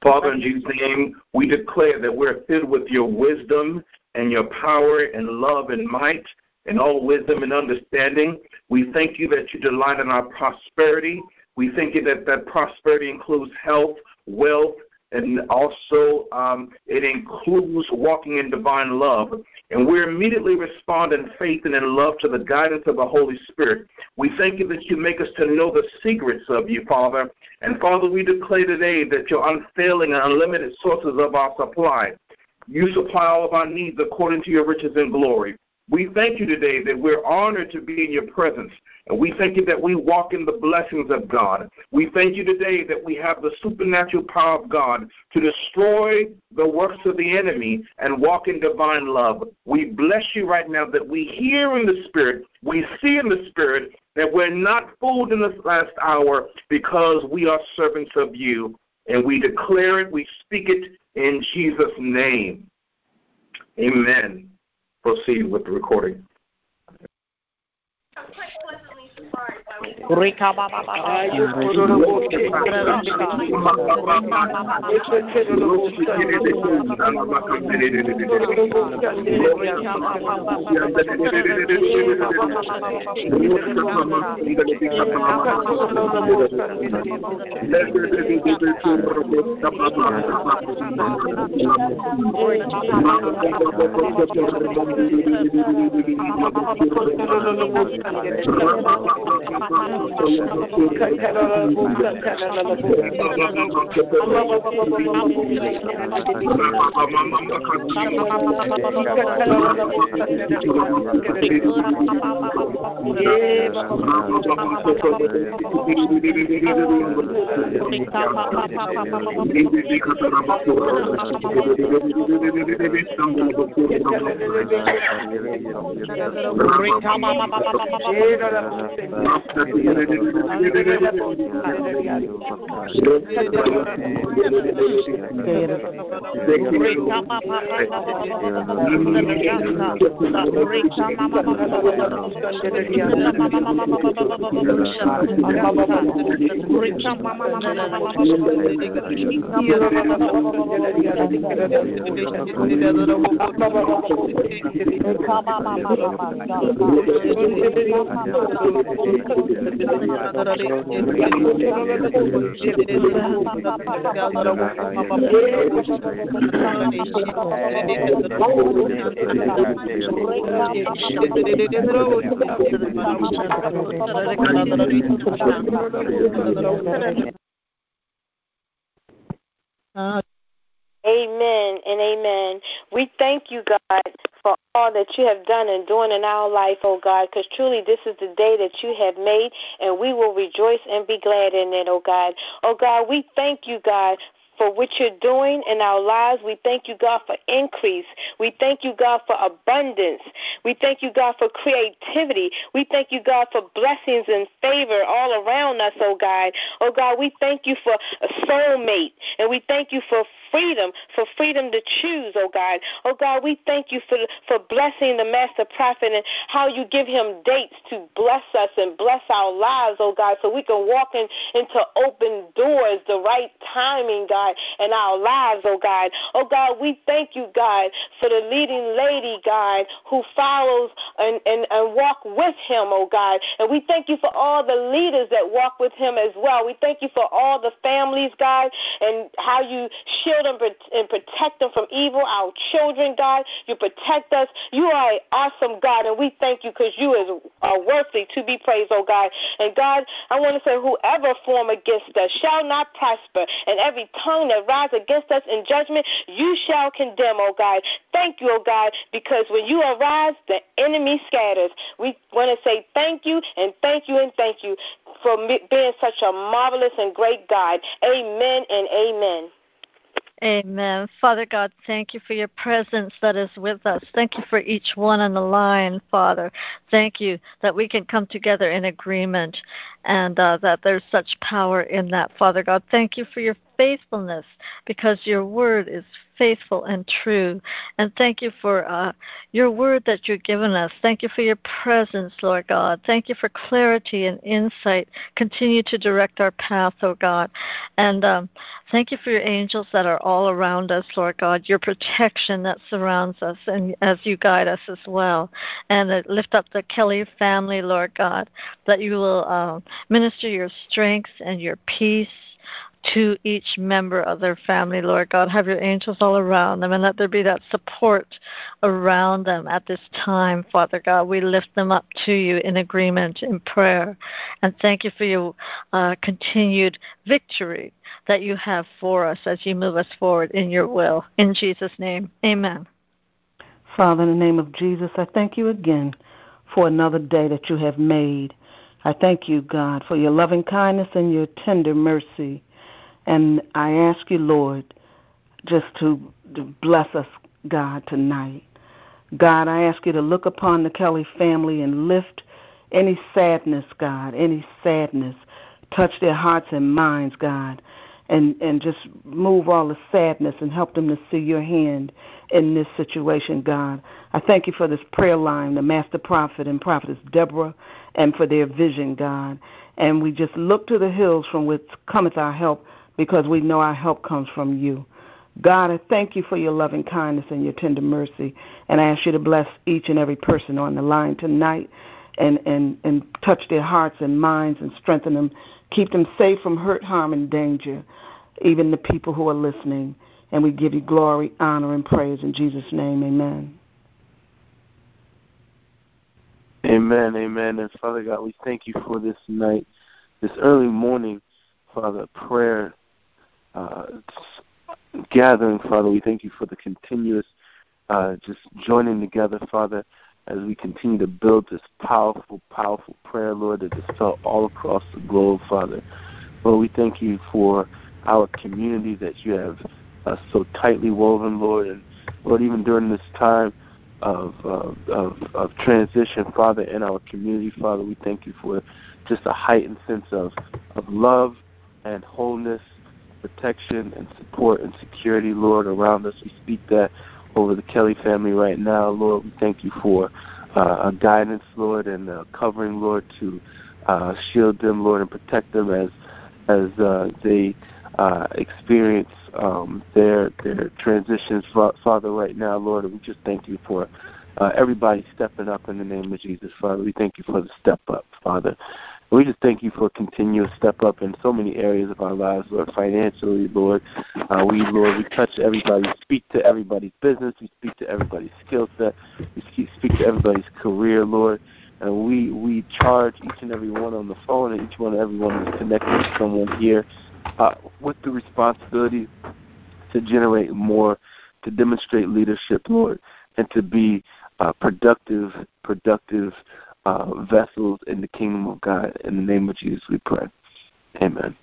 Father, in Jesus' name, we declare that we're filled with your wisdom and your power and love and might and all wisdom and understanding. We thank you that you delight in our prosperity. We thank you that that prosperity includes health, wealth, and also it includes walking in divine love. And we're immediately respond in faith and in love to the guidance of the Holy Spirit. We thank you that you make us to know the secrets of you, Father. And, Father, we declare today that your unfailing and unlimited sources of our supply. You supply all of our needs according to your riches and glory. We thank you today that we're honored to be in your presence, and we thank you that we walk in the blessings of God. We thank you today that we have the supernatural power of God to destroy the works of the enemy and walk in divine love. We bless you right now that we hear in the Spirit, we see in the Spirit, that we're not fooled in this last hour because we are servants of you, and we declare it, we speak it in Jesus' name. Amen. Proceed with the recording. Amen and amen. We thank you, God, for all that you have done and doing in our life, oh God, because truly this is the day that you have made, and we will rejoice and be glad in it, oh God. Oh God, we thank you, God, for what you're doing in our lives. We thank you, God, for increase. We thank you, God, for abundance. We thank you, God, for creativity. We thank you, God, for blessings and favor all around us, oh God. Oh God, we thank you for a soulmate, and we thank you for freedom to choose, oh God. Oh God, we thank you for blessing the master prophet and how you give him dates to bless us and bless our lives, oh God, so we can walk into open doors, the right timing, God, in our lives, oh God. Oh God, we thank you, God, for the leading lady, God, who follows and walk with him, oh God. And we thank you for all the leaders that walk with him as well. We thank you for all the families, God, and how you shield them and protect them from evil. Our children, God, you protect us. You are an awesome God, and we thank you because you are worthy to be praised, oh God. And God, I want to say, whoever form against us shall not prosper, and every tongue that rise against us in judgment, you shall condemn, oh God. Thank you, oh God, because when you arise, the enemy scatters. We want to say thank you and thank you and thank you for being such a marvelous and great God. Amen and amen. Amen. Father God, thank you for your presence that is with us. Thank you for each one on the line, Father. Thank you that we can come together in agreement and that there's such power in that, Father God. Thank you for your faithfulness, because your word is faithful and true. And thank you for your word that you've given us. Thank you for your presence, Lord God. Thank you for clarity and insight. Continue to direct our path, oh God. And thank you for your angels that are all around us, Lord God, your protection that surrounds us and as you guide us as well. And lift up the Kelly family, Lord God, that you will minister your strength and your peace to each member of their family, Lord God. Have your angels all around them, and let there be that support around them at this time, Father God. We lift them up to you in agreement, in prayer. And thank you for your continued victory that you have for us as you move us forward in your will. In Jesus' name, amen. Father, in the name of Jesus, I thank you again for another day that you have made. I thank you, God, for your loving kindness and your tender mercy. And I ask you, Lord, just to bless us, God, tonight. God, I ask you to look upon the Kelly family and lift any sadness, God, any sadness. Touch their hearts and minds, God, and just move all the sadness and help them to see your hand in this situation, God. I thank you for this prayer line, the Master Prophet and Prophetess Deborah, and for their vision, God. And we just look to the hills from which cometh our help, because we know our help comes from you. God, I thank you for your loving kindness and your tender mercy, and I ask you to bless each and every person on the line tonight and touch their hearts and minds and strengthen them, keep them safe from hurt, harm, and danger, even the people who are listening. And we give you glory, honor, and praise in Jesus' name. Amen. Amen, amen. And Father God, we thank you for this night, this early morning, Father, prayer gathering, Father. We thank you for the continuous just joining together, Father, as we continue to build this powerful, powerful prayer, Lord, that is felt all across the globe, Father. Lord, we thank you for our community that you have so tightly woven, Lord, and Lord, even during this time of transition, Father, in our community, Father, we thank you for just a heightened sense of love and wholeness, protection and support and security, Lord, around us. We speak that over the Kelly family right now, Lord. We thank you for a guidance, Lord, and covering, Lord, to shield them, Lord, and protect them as they experience their transitions, Father, right now, Lord. And we just thank you for everybody stepping up in the name of Jesus, Father. We thank you for the step up, Father. And we just thank you for a continuous step up in so many areas of our lives, Lord, financially, Lord. We touch everybody, speak to everybody's business, we speak to everybody's skill set, we speak to everybody's career, Lord. And we charge each and every one on the phone and each one and everyone who's connected to someone here with the responsibility to generate more, to demonstrate leadership, Lord, and to be productive vessels in the kingdom of God. In the name of Jesus we pray. Amen.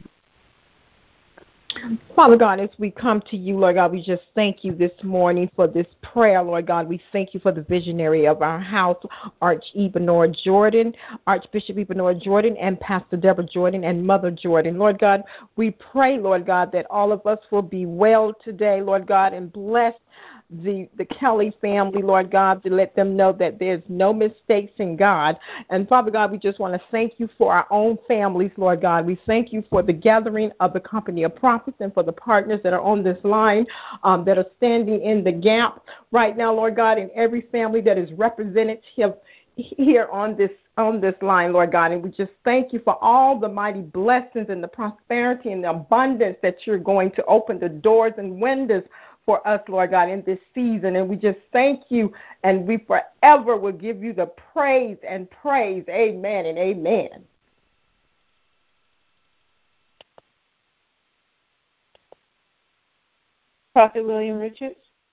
Father God, as we come to you, Lord God, we just thank you this morning for this prayer, Lord God. We thank you for the visionary of our house, Archbishop Ebenor Jordan, and Pastor Deborah Jordan, and Mother Jordan. Lord God, we pray, Lord God, that all of us will be well today, Lord God, and bless the Kelly family, Lord God, to let them know that there's no mistakes in God. And Father God, we just want to thank you for our own families, Lord God. We thank you for the gathering of the company of prophets and for the partners that are on this line that are standing in the gap right now, Lord God, and every family that is represented here on this line, Lord God. And we just thank you for all the mighty blessings and the prosperity and the abundance that you're going to open the doors and windows for us, Lord God, in this season. And we just thank you, and we forever will give you the praise and praise. Amen and amen. Prophet William Richards.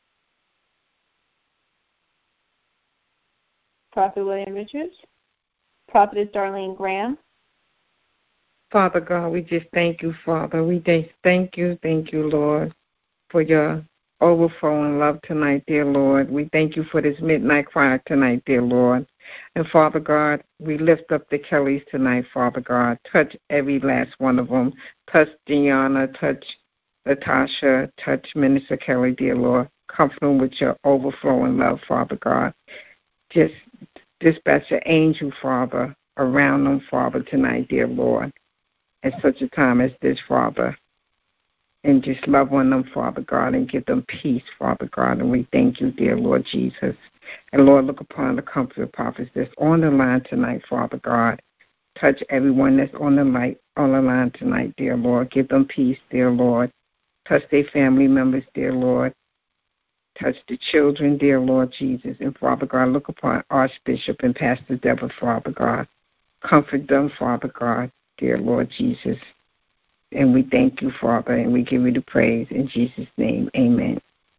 Prophet William Richards. Prophetess Darlene Graham. Father God, we just thank you, Father. We just thank you, Lord, for your overflowing love tonight, dear Lord. We thank you for this midnight cry tonight, dear Lord. And Father God, we lift up the Kellys tonight, Father God. Touch every last one of them. Touch Gianna, touch Latasha, touch Minister Kelly, dear Lord. Comfort them with your overflowing love, Father God. Just dispatch an angel, Father, around them, Father, tonight, dear Lord, at such a time as this, Father. And just love on them, Father God, and give them peace, Father God. And we thank you, dear Lord Jesus. And Lord, look upon the comfort prophets that's on the line tonight, Father God. Touch everyone that's on the line tonight, dear Lord. Give them peace, dear Lord. Touch their family members, dear Lord. Touch the children, dear Lord Jesus. And Father God, look upon Archbishop and Pastor Deborah, Father God. Comfort them, Father God, dear Lord Jesus. And we thank you, Father, and we give you the praise. In Jesus' name, amen.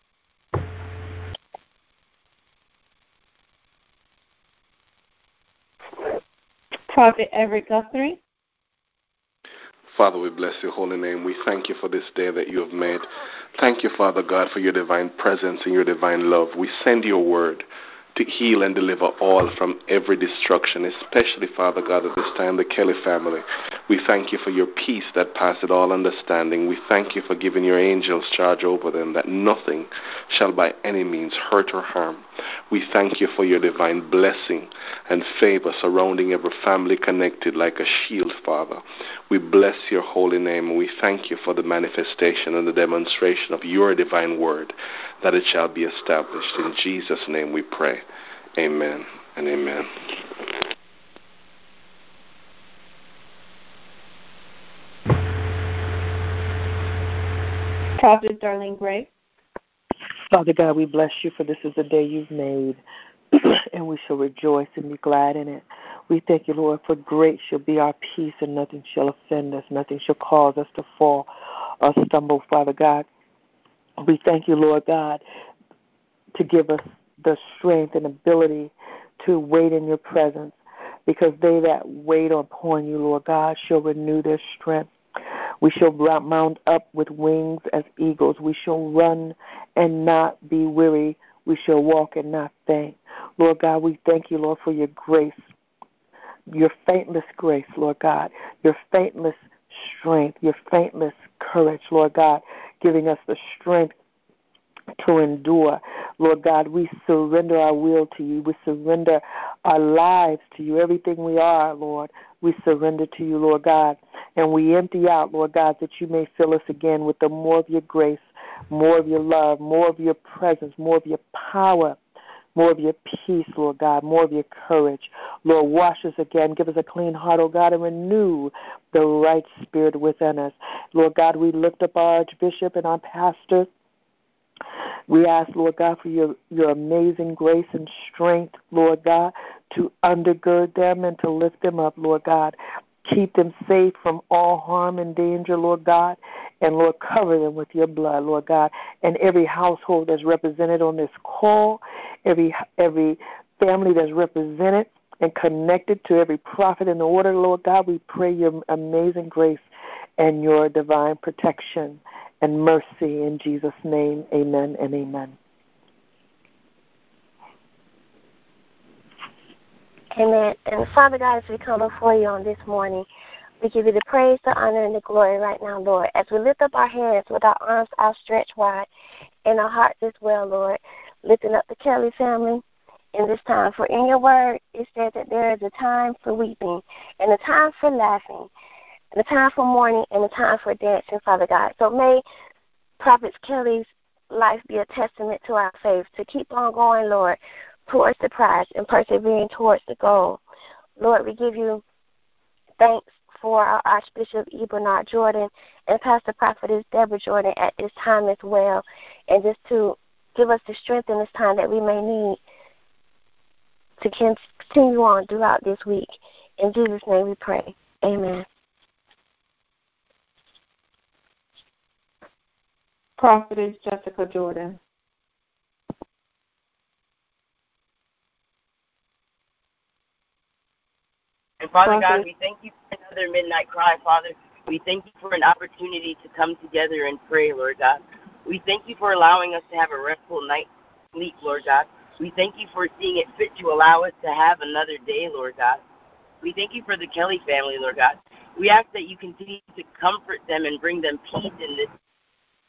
Prophet Everett Guthrie. Father, we bless your holy name. We thank you for this day that you have made. Thank you, Father God, for your divine presence and your divine love. We send your word to heal and deliver all from every destruction, especially, Father God, at this time, the Kelly family. We thank you for your peace that passeth all understanding. We thank you for giving your angels charge over them, that nothing shall by any means hurt or harm. We thank you for your divine blessing and favor surrounding every family connected like a shield, Father. We bless your holy name, and we thank you for the manifestation and the demonstration of your divine word, that it shall be established. In Jesus' name we pray. Amen and amen. Prophet Darlene Gray. Father God, we bless you, for this is the day you've made, and we shall rejoice and be glad in it. We thank you, Lord, for great shall be our peace, and nothing shall offend us, nothing shall cause us to fall or stumble, Father God. We thank you, Lord God, to give us the strength and ability to wait in your presence, because they that wait upon you, Lord God, shall renew their strength. We shall mount up with wings as eagles. We shall run and not be weary. We shall walk and not faint. Lord God, we thank you, Lord, for your grace, your faintless grace, Lord God, your faintless strength, your faintless courage, Lord God, giving us the strength to endure. Lord God, we surrender our will to you. We surrender our lives to you. Everything we are, Lord, we surrender to you, Lord God. And we empty out, Lord God, that you may fill us again with the more of your grace, more of your love, more of your presence, more of your power, more of your peace, Lord God, more of your courage. Lord, wash us again. Give us a clean heart, oh God, and renew the right spirit within us. Lord God, we lift up our Archbishop and our pastor. We ask, Lord God, for your amazing grace and strength, Lord God, to undergird them and to lift them up, Lord God. Keep them safe from all harm and danger, Lord God. And, Lord, cover them with your blood, Lord God. And every household that's represented on this call, every family that's represented and connected to every prophet in the order, Lord God, we pray your amazing grace and your divine protection and mercy in Jesus' name. Amen and amen. Amen. And Father God, as we come before you on this morning, we give you the praise, the honor, and the glory right now, Lord. As we lift up our hands with our arms outstretched wide and our hearts as well, Lord, lifting up the Kelly family in this time. For in your word, it said that there is a time for weeping and a time for laughing, and a time for mourning and a time for dancing, Father God. So may Prophet Kelly's life be a testament to our faith, to keep on going, Lord, towards the prize and persevering towards the goal. Lord, we give you thanks for our Archbishop E. Bernard Jordan and Pastor Prophetess Deborah Jordan at this time as well, and just to give us the strength in this time that we may need to continue on throughout this week. In Jesus' name we pray. Amen. Prophetess Jessica Jordan. And Father God, we thank you for another midnight cry, Father. We thank you for an opportunity to come together and pray, Lord God. We thank you for allowing us to have a restful night's sleep, Lord God. We thank you for seeing it fit to allow us to have another day, Lord God. We thank you for the Kelly family, Lord God. We ask that you continue to comfort them and bring them peace in this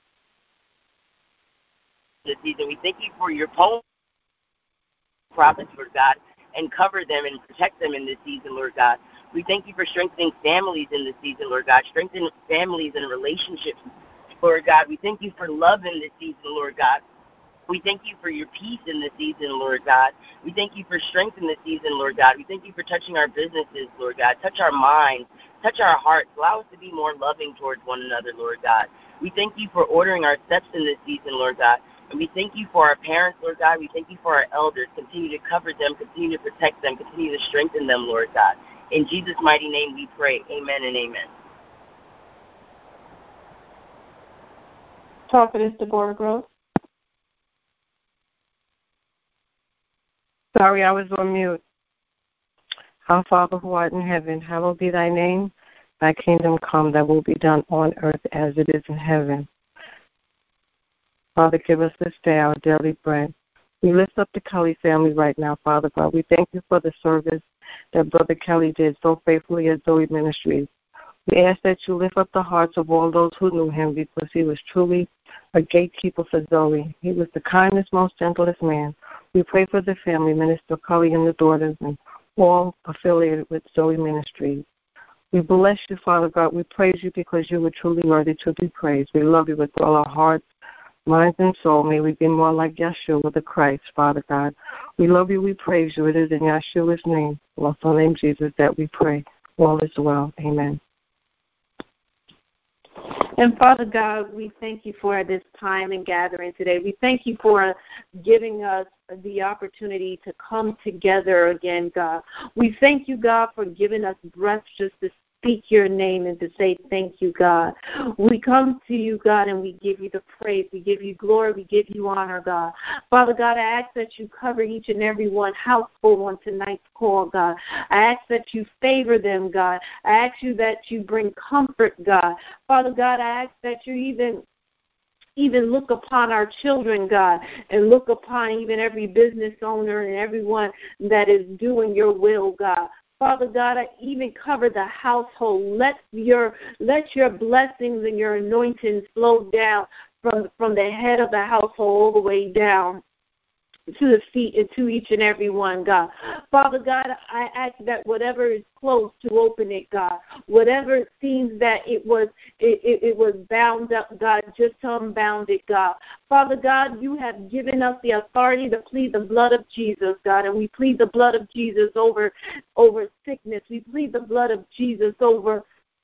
this season. We thank you for your prophets, Lord God, and cover them and protect them in this season, Lord God. We thank you for strengthening families in this season, Lord God. Strengthen families and relationships, Lord God. We thank you for love in this season, Lord God. We thank you for your peace in this season, Lord God. We thank you for strength in this season, Lord God. We thank you for touching our businesses, Lord God. Touch our minds, touch our hearts. Allow us to be more loving towards one another, Lord God. We thank you for ordering our steps in this season, Lord God. And we thank you for our parents, Lord God. We thank you for our elders. Continue to cover them, continue to protect them, continue to strengthen them, Lord God. In Jesus' mighty name we pray. Amen and amen. Prophetess Deborah Gross. Sorry, I was on mute. Our Father who art in heaven, hallowed be thy name. Thy kingdom come, thy will be done on earth as it is in heaven. Father, give us this day our daily bread. We lift up the Kelly family right now, Father God. We thank you for the service that Brother Kelly did so faithfully at Zoe Ministries. We ask that you lift up the hearts of all those who knew him, because he was truly a gatekeeper for Zoe. He was the kindest, most gentlest man. We pray for the family, Minister Kelly and the daughters, and all affiliated with Zoe Ministries. We bless you, Father God. We praise you because you are truly worthy to be praised. We love you with all our hearts, minds, and soul. May we be more like Yeshua, the Christ, Father God. We love you. We praise you. It is in Yeshua's name, also named Jesus, that we pray. All is well. Amen. And Father God, we thank you for this time and gathering today. We thank you for giving us the opportunity to come together again, God. We thank you, God, for giving us breath just to speak your name and to say thank you, God. We come to you, God, and we give you the praise. We give you glory. We give you honor, God. Father God, I ask that you cover each and every one household on tonight's call, God. I ask that you favor them, God. I ask you that you bring comfort, God. Father God, I ask that you even look upon our children, God, and look upon even every business owner and everyone that is doing your will, God. Father God, I even cover the household. Let your blessings and your anointing flow down from the head of the household all the way down to the feet and to each and every one, God. Father God, I ask that whatever is closed to open it, God. Whatever seems that it was bound up, God, just unbound it, God. Father God, you have given us the authority to plead the blood of Jesus, God, and we plead the blood of Jesus over sickness. We plead the blood of Jesus over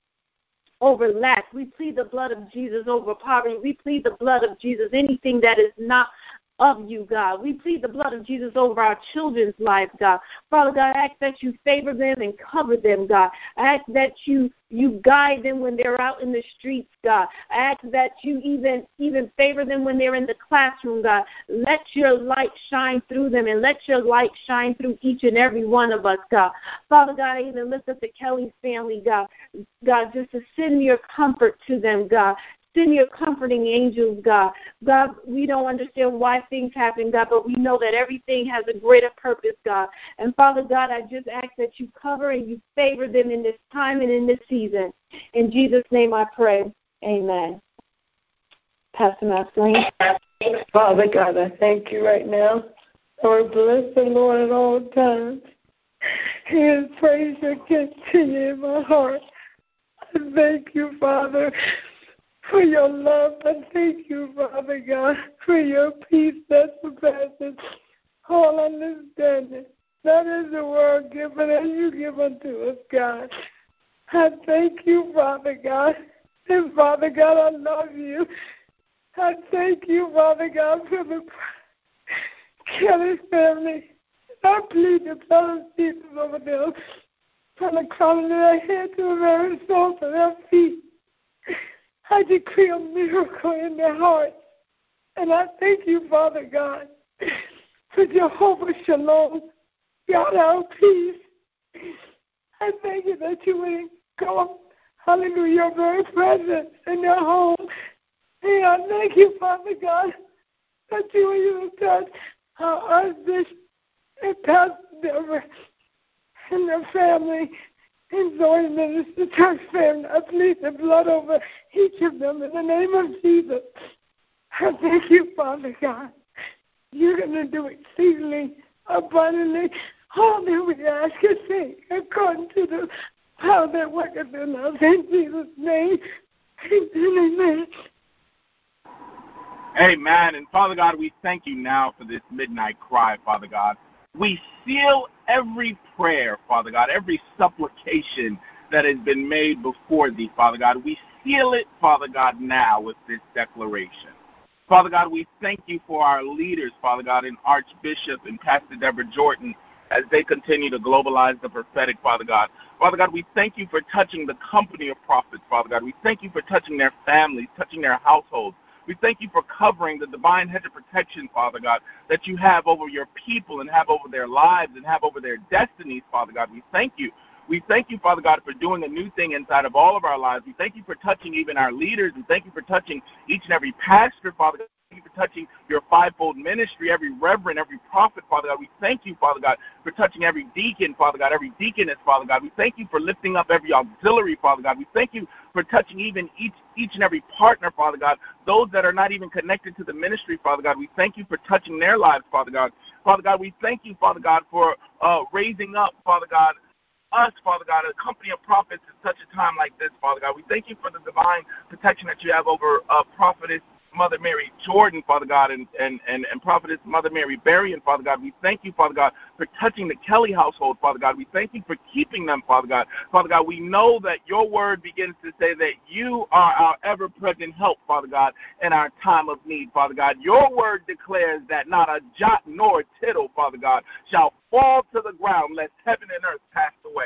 lack. We plead the blood of Jesus over poverty. We plead the blood of Jesus, anything that is not of you, God. We plead the blood of Jesus over our children's lives, God. Father God, I ask that you favor them and cover them, God. I ask that you guide them when they're out in the streets, God. I ask that you even favor them when they're in the classroom, God. Let your light shine through them, and let your light shine through each and every one of us, God. Father God, I even lift up the Kelly family, God. God, just to send your comfort to them, God. Send your comforting angels, God. God, we don't understand why things happen, God, but we know that everything has a greater purpose, God. And Father God, I just ask that you cover and you favor them in this time and in this season. In Jesus' name I pray. Amen. Pastor Masseline. Father God, I thank you right now. Lord, bless the Lord at all times. His praise shall continue in my heart. I thank you, Father, for your love. I thank you, Father God, for your peace that surpasses all understanding. That is the word given as you give unto us, God. I thank you, Father God. And Father God, I love you. I thank you, Father God, for the Kelly family. I plead the blood of Jesus over them, from the crown of their head to the very soles of their feet. I decree a miracle in their hearts. And I thank you, Father God, for Jehovah Shalom, God our peace. I thank you that you would go, hallelujah, your very presence in their home. And I thank you, Father God, that you would touch our Archbishop and Pastor Deborah and their family. And Zoe Minister Church family, I plead the blood over each of them in the name of Jesus. I thank you, Father God. you're going to do exceedingly abundantly all that we ask and think according to the power that worketh in us. In Jesus' name, amen. Amen. And Father God, we thank you now for this midnight cry, Father God. We seal every prayer, Father God, every supplication that has been made before thee, Father God. We seal it, Father God, now with this declaration. Father God, we thank you for our leaders, Father God, and Archbishop and Pastor Deborah Jordan as they continue to globalize the prophetic, Father God. Father God, we thank you for touching the company of prophets, Father God. We thank you for touching their families, touching their households. We thank you for covering the divine hedge of protection, Father God, that you have over your people and have over their lives and have over their destinies, Father God. We thank you. We thank you, Father God, for doing a new thing inside of all of our lives. We thank you for touching even our leaders. We thank you for touching each and every pastor, Father God. Thank you for touching your fivefold ministry, every reverend, every prophet, Father God. We thank you, Father God, for touching every deacon, Father God, every deaconess, Father God. We thank you for lifting up every auxiliary, Father God. We thank you for touching even each and every partner, Father God, those that are not even connected to the ministry, Father God. We thank you for touching their lives, Father God. Father God, we thank you, Father God, for raising up, Father God, us, Father God, a company of prophets in such a time like this, Father God. We thank you for the divine protection that you have over prophetess Mother Mary Jordan, Father God, and prophetess Mother Mary Berrien, Father God. We thank you, Father God, for touching the Kelly household, Father God. We thank you for keeping them, Father God. Father God, we know that your word begins to say that you are our ever-present help, Father God, in our time of need, Father God. Your word declares that not a jot nor a tittle, Father God, shall fall to the ground lest heaven and earth pass away.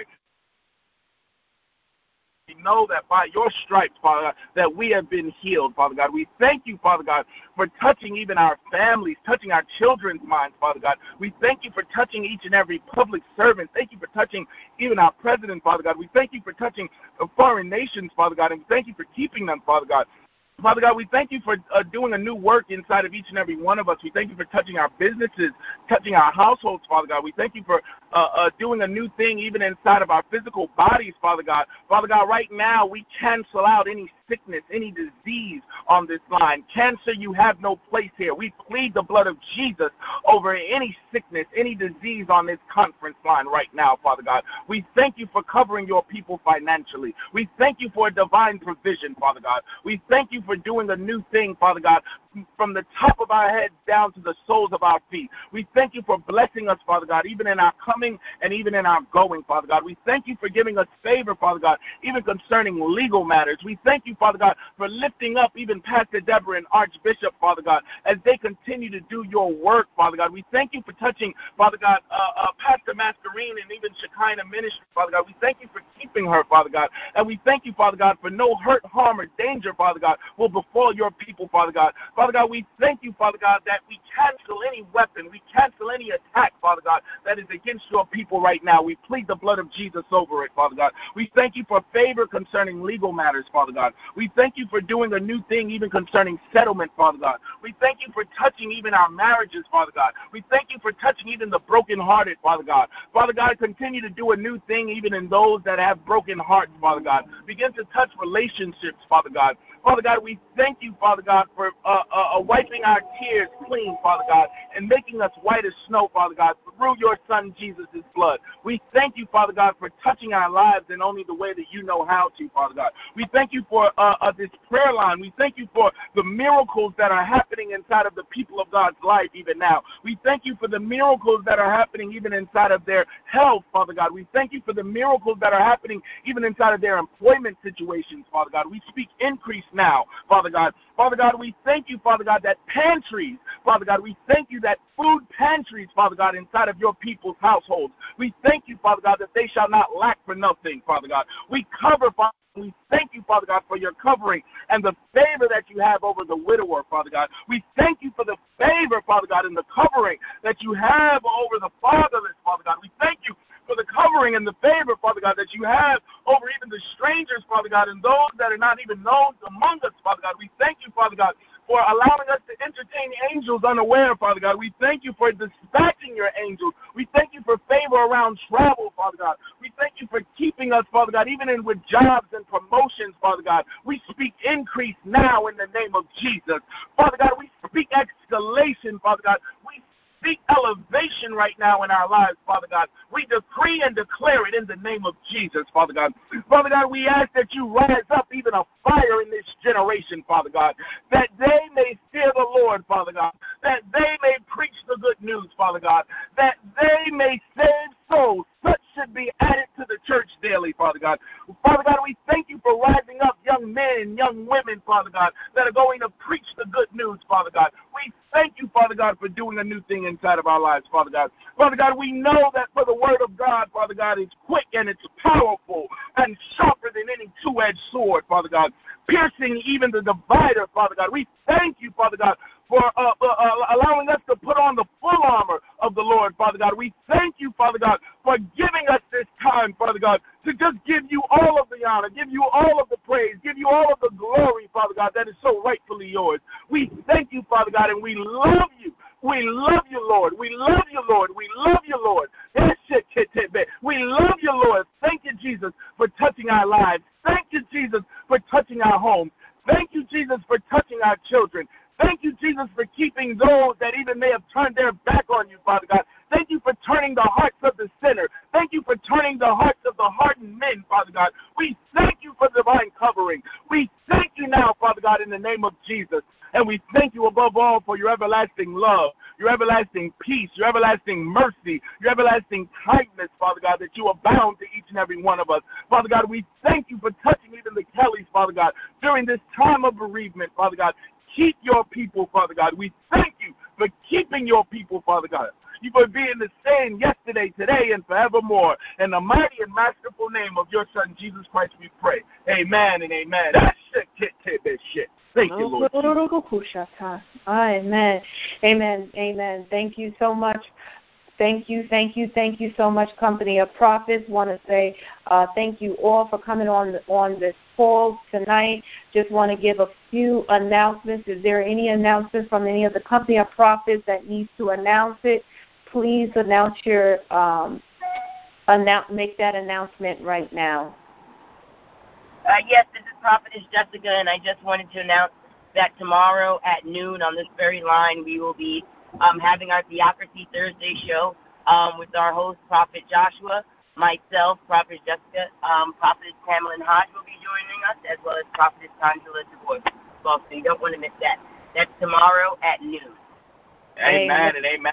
We know that by your stripes, Father God, that we have been healed, Father God. We thank you, Father God, for touching even our families, touching our children's minds, Father God. We thank you for touching each and every public servant. Thank you for touching even our president, Father God. We thank you for touching foreign nations, Father God, and we thank you for keeping them, Father God. Father God, we thank you for doing a new work inside of each and every one of us. We thank you for touching our businesses, touching our households, Father God. We thank you for doing a new thing even inside of our physical bodies, Father God. Father God, right now we cancel out any sickness, any disease on this line. Cancer, you have no place here. We plead the blood of Jesus over any sickness, any disease on this conference line right now, Father God. We thank you for covering your people financially. We thank you for a divine provision, Father God. We thank you for doing a new thing, Father God, from the top of our heads down to the soles of our feet. We thank you for blessing us, Father God, even in our coming and even in our going, Father God. We thank you for giving us favor, Father God, even concerning legal matters. We thank you, Father God, for lifting up even Pastor Deborah and Archbishop, Father God, as they continue to do your work, Father God. We thank you for touching, Father God, Pastor Mascarene and even Shekinah Ministry, Father God. We thank you for keeping her, Father God. And we thank you, Father God, for no hurt, harm, or danger, Father God, will befall your people, Father God. Father God, we thank you, Father God, that we cancel any weapon, we cancel any attack, Father God, that is against your people right now. We plead the blood of Jesus over it, Father God. We thank you for favor concerning legal matters, Father God. We thank you for doing a new thing even concerning settlement, Father God. We thank you for touching even our marriages, Father God. We thank you for touching even the brokenhearted, Father God. Father God, continue to do a new thing even in those that have broken hearts, Father God. Begin to touch relationships, Father God. Father God, we thank you, Father God, for wiping our tears clean, Father God, and making us white as snow, Father God, through your Son Jesus' blood. We thank you, Father God, for touching our lives in only the way that you know how to, Father God. We thank you for this prayer line. We thank you for the miracles that are happening inside of the people of God's life even now. We thank you for the miracles that are happening even inside of their health, Father God. We thank you for the miracles that are happening even inside of their employment situations, Father God. We speak increase now, Father God. Father God, we thank you, Father God, that pantries, Father God, we thank you that food pantries, Father God, inside of your people's households. We thank you, Father God, that they shall not lack for nothing, Father God. We cover, Father. We thank you, Father God, for your covering and the favor that you have over the widower, Father God. We thank you for the favor, Father God, and the covering that you have over the fatherless, Father God. We thank you for the covering and the favor, Father God, that you have over even the strangers, Father God, and those that are not even known among us, Father God. We thank you, Father God, for allowing us to entertain angels unaware, Father God. We thank you for dispatching your angels. We thank you for favor around travel, Father God. We thank you for keeping us, Father God, even in with jobs and promotions, Father God. We speak increase now in the name of Jesus. Father God, we speak escalation, Father God. We speak elevation right now in our lives, Father God. We decree and declare it in the name of Jesus, Father God. Father God, we ask that you rise up even a fire in this generation, Father God, that they may fear the Lord, Father God, that they may preach the good news, Father God, that they may save souls. Such should be added to the church daily, Father God. Father God, we thank you for rising up young men and young women, Father God, that are going to preach the good news, Father God. We thank you, Father God, for doing a new thing inside of our lives, Father God. Father God, we know that for the word of God, Father God, is quick and it's powerful and sharper than any two-edged sword, Father God, piercing even the divider, Father God. We thank you, Father God, for allowing us to put on the full armor of the Lord, Father God. We thank you, Father God, for giving us this time, Father God, to just give you all of the honor, give you all of the praise, give you all of the glory, Father God, that is so rightfully yours. We thank you, Father God, and we love you. We love you, Lord. We love you, Lord. We love you, Lord. We love you, Lord. Thank you, Jesus, for touching our lives. Thank you, Jesus, for touching our homes. Thank you, Jesus, for touching our children. Thank you, Jesus, for keeping those that even may have turned their back on you, Father God. Thank you for turning the hearts of the sinner. Thank you for turning the hearts of the hardened men, Father God. We thank you for divine covering. We thank you now, Father God, in the name of Jesus. And we thank you above all for your everlasting love, your everlasting peace, your everlasting mercy, your everlasting kindness, Father God, that you abound to each and every one of us. Father God, we thank you for touching even the Kellys, Father God, during this time of bereavement, Father God. Keep your people, Father God. We thank you for keeping your people, Father God. You for being the same yesterday, today, and forevermore. In the mighty and masterful name of your Son, Jesus Christ, we pray. Amen and amen. Thank you, Lord. Amen. Amen. Amen. Thank you so much. Thank you so much, company of prophets. Want to say thank you all for coming on this call tonight. Just want to give a few announcements. Is there any announcements from any of the company of prophets that needs to announce it? Please announce your make that announcement right now. Yes, this is Prophetess Jessica, and I just wanted to announce that tomorrow at noon on this very line we will be having our Theocracy Thursday show with our host, Prophet Joshua, myself, Prophetess Jessica, Prophetess Pamela Hodge will be joining us, as well as Prophetess Tangela DuBois. So you don't want to miss that. That's tomorrow at noon. Amen and amen.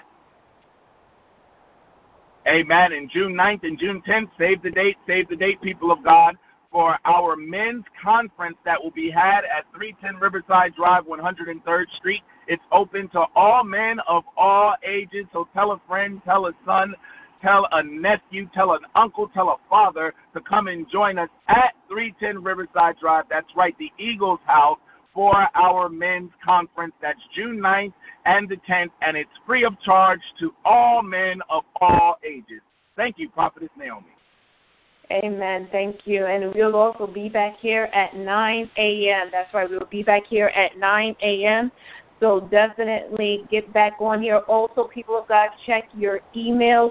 Amen. And June 9th and June 10th, save the date, people of God, for our men's conference that will be had at 310 Riverside Drive, 103rd Street. It's open to all men of all ages, so tell a friend, tell a son, tell a nephew, tell an uncle, tell a father to come and join us at 310 Riverside Drive. That's right, the Eagles House, for our men's conference. That's June 9th and the 10th, and it's free of charge to all men of all ages. Thank you, Prophetess Naomi. Amen. Thank you. And we'll also be back here at 9 a.m. That's right. We'll be back here at 9 a.m. So definitely get back on here. Also, people of God, check your emails.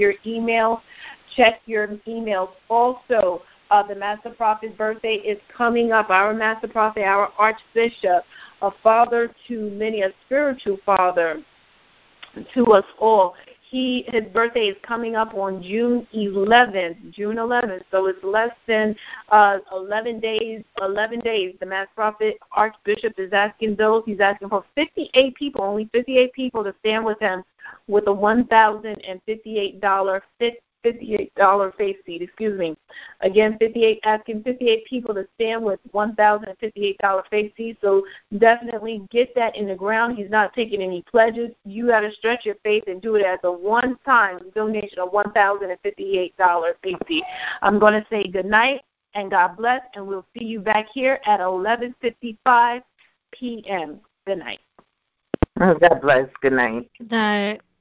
Also, the Master Prophet's birthday is coming up. Our Master Prophet, our Archbishop, a father to many, a spiritual father to us all. His birthday is coming up on June 11th. So it's less than 11 days. The Master Prophet Archbishop is asking he's asking for 58 people, only 58 people to stand with him with a $1,058 face seat, Again, 58 people to stand with $1,058 face seat. So definitely get that in the ground. He's not taking any pledges. You got to stretch your faith and do it as a one-time donation of $1,058 face seat. I'm going to say good night and God bless, and we'll see you back here at 11:55 p.m. Good night. God bless. Good night. Good night.